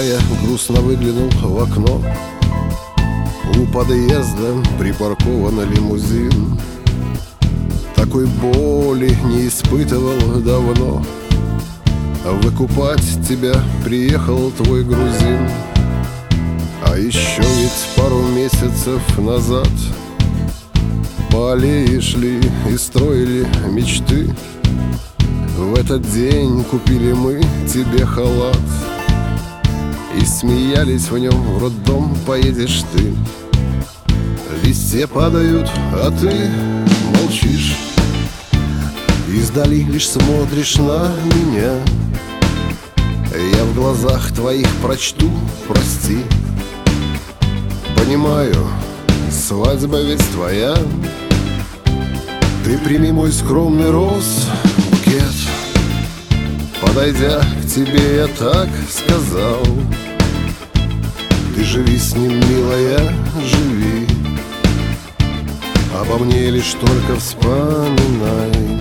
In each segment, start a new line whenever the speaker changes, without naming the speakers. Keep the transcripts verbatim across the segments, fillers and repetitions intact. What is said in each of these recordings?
я грустно выглянул в окно. У подъезда припаркован лимузин. Такой боли не испытывал давно. Выкупать тебя приехал твой грузин. А еще ведь пару месяцев назад по аллее шли и строили мечты. В этот день купили мы тебе халат и смеялись в нем: в роддом поедешь ты. Листья падают, а ты молчишь. Издали лишь смотришь на меня. Я в глазах твоих прочту: прости. Понимаю, свадьба ведь твоя. Ты прими мой скромный роз-букет. Подойдя к тебе, я так сказал: ты живи с ним, милая, живи. Обо мне лишь только вспоминай.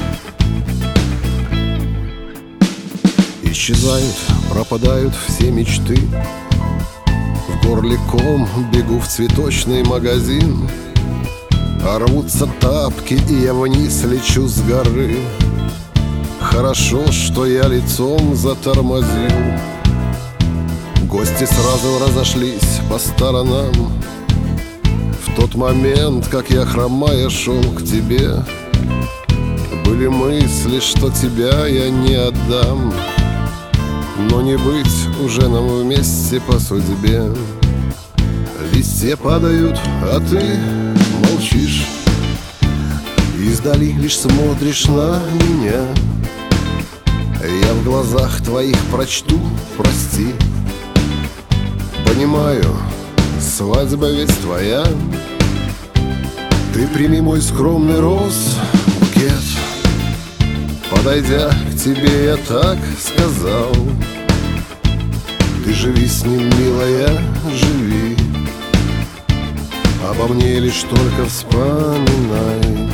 Исчезают, пропадают все мечты. В горле ком, бегу в цветочный магазин. А рвутся тапки, и я вниз лечу с горы. Хорошо, что я лицом затормозил. Гости сразу разошлись по сторонам. В тот момент, как я хромая шел к тебе, были мысли, что тебя я не отдам. Но не быть уже нам вместе по судьбе. Листья падают, а ты молчишь. Издали лишь смотришь на меня. Я в глазах твоих прочту: прости. Понимаю, свадьба ведь твоя. Ты прими мой скромный роз-букет. Подойдя к тебе, я так сказал: ты живи с ним, милая, живи. Обо мне лишь только вспоминай.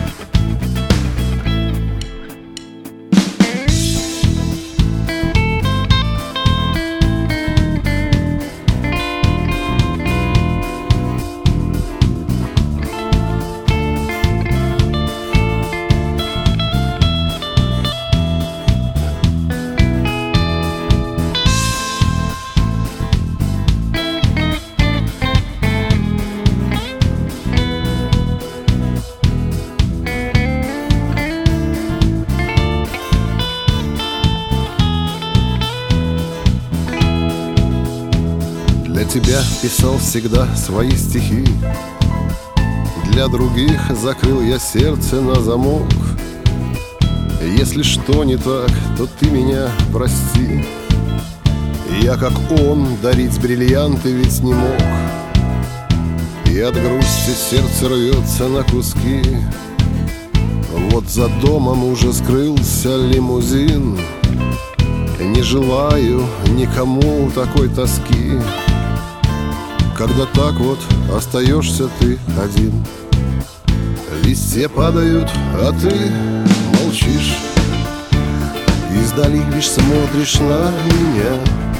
Для тебя писал всегда свои стихи. Для других закрыл я сердце на замок. Если что не так, то ты меня прости. Я, как он, дарить бриллианты ведь не мог. И от грусти сердце рвется на куски. Вот за домом уже скрылся лимузин. Не желаю никому такой тоски, когда так вот остаешься ты один. Листья падают, а ты молчишь. Издали лишь смотришь на меня.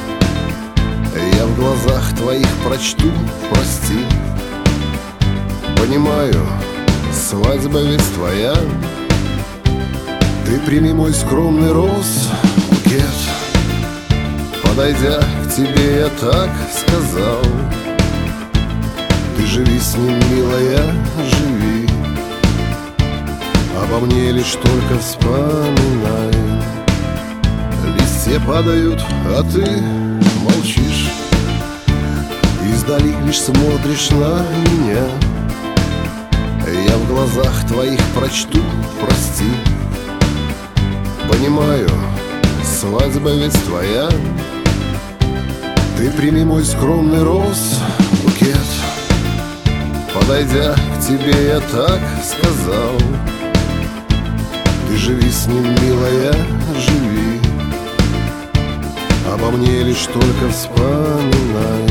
Я в глазах твоих прочту: прости. Понимаю, свадьба ведь твоя. Ты прими мой скромный роз-букет. Подойдя к тебе, я так сказал: ты живи с ним, милая, живи. Обо мне лишь только вспоминай. Листья падают, а ты молчишь. Издали лишь смотришь на меня. Я в глазах твоих прочту: прости. Понимаю, свадьба ведь твоя. Ты прими мой скромный роз-букет. Подойдя к тебе, я так сказал: ты живи с ним, милая, живи. Обо мне лишь только вспоминай.